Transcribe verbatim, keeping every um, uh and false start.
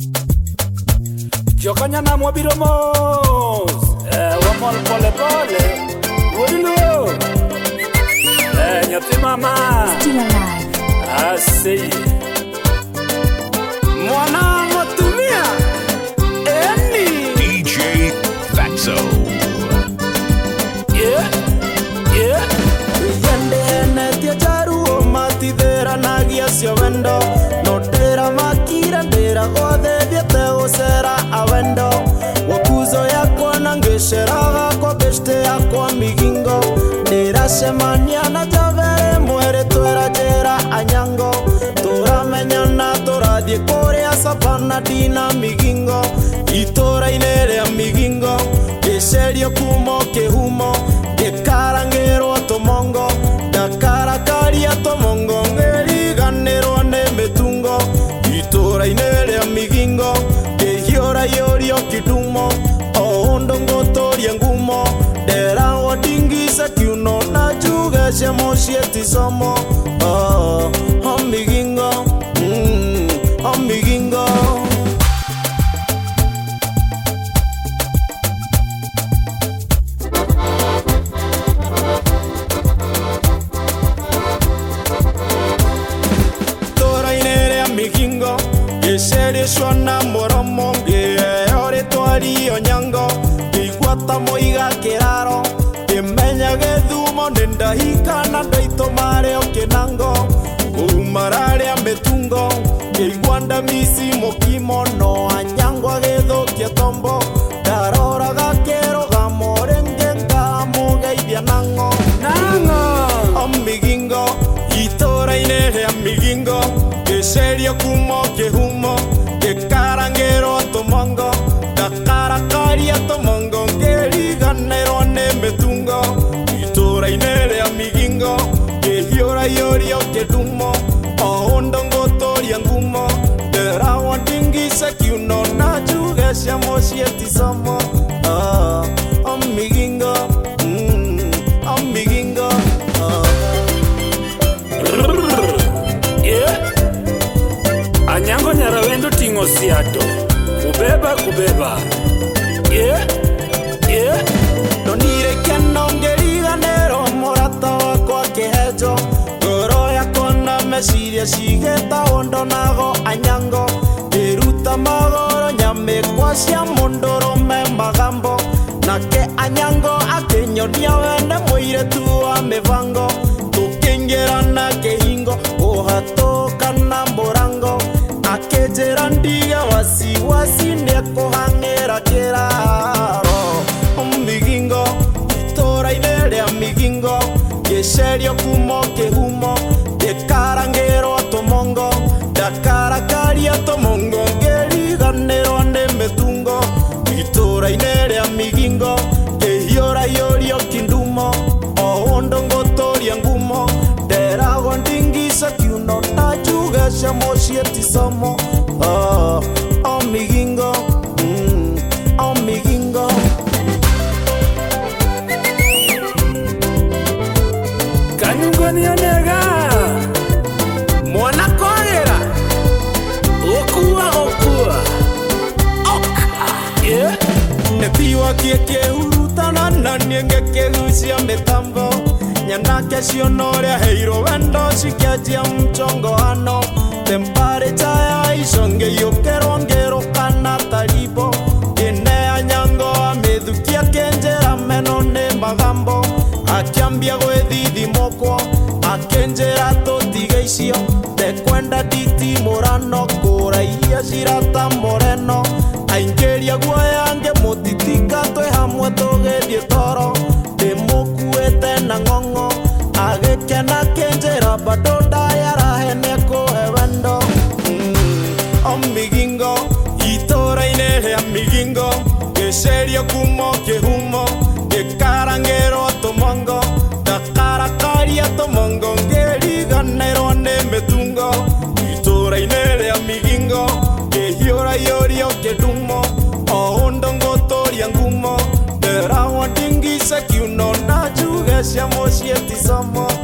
Jokanya na mwabiromos Eh, wamol pole pole Wodilu Eh, nyoti mama Still alive. Asi Mwana motumia Eni D J Fatso. Yeah, yeah Yende ene tia jaru o matidera nagia sio vendo No dera makira dera gode diete usera awendo Wakuzo yako nangeshera kwa beste yako migingo Dera semania na javere muere tuera jera anyango Tora menyana tora die korea sapana dina migingo Itora inere amigingo Keserio kumo ke humo Ke karangero tomongo Da karakaria tomongo Ngeri ganero ne metungo Itora inere amigingo Ke hiora yorio kidumo O ondongo toria ngumo Dera wadingisa kiuno Na juga shemo shieti somo Oh, amigingo Mm, amigingo Serio suona moromonge ore tuari onyango iguata moiga keraro kemenya gedumo nenda hikana ndoito mare okenango kumarare ametungo iguanda misi mokimo no anyango gedo kietombo darora gakero gamorenge ngamuge idianango Nango Amigingo itora inere amigingo Serio kumo ke humo ke karangero tomongo da karakaria tomongo ngeri ganero ne metungo itora inere amigingo ke hiora yorio ke dumo o ondongo toria ngumo de rawa dingisa kiuno na juga siamo sieti somo ah amigingo mm, amigingo ah. Anyango nyara wendo tingo siato Kubeba kubeba Yeah, yeah Donire keno ngeriga nero morata wako kehejo Goro yako na mesiria sigeta ondo nago anyango Iruta magoro nyame kwa sia mondoro me magambo Nake anyango akenyonia wende moire tuwa mevango Tukengera na kehingo ohatoka na morango Akejera ndiga wasi wasi neko hangera keraro Amigingo, itora inere amigingo Keserio kumo ke humo Ke karangero tomongo Da karakaria tomongo Ngeri ganero ane metungo Itora inere amigingo Ke hiora yorio kindumo O ondongo toria ngumo Dera gondingisa kiuno Na juga shamo shieti somo Oh, amigingo mm, Amigingo Kanyungoni onega Mwana kogera Okua okua Oka Yeah Netiwa kieke urutana na nienge kegusia metambo Nyanake sionorea heiro wendo sikiajia mchongo ano Tempare chaya isonge yokero ngero kana taribo Kene anyango amedukia kenjera meno ne magambo Akiambia gwethidi mokwo Akenjera totigeisio Tekwenda diti morano Kuraia shirata moreno Aingeria guayange motitika Twe hamwe togedie toro Demokuete na ngongo Agekena kenjera badoda yarahene kohewendo mm, Amigingo Itora inere amigingo Keserio kumo ke humo Ke karangero tomongo Da karakaria tomongo Ngeri ganero ne metungo Itora inere amigingo Ke hiora yorio ke dumo O ondongo toria ngumo Dera wadingisa kiuno Na juga siamo sieti somo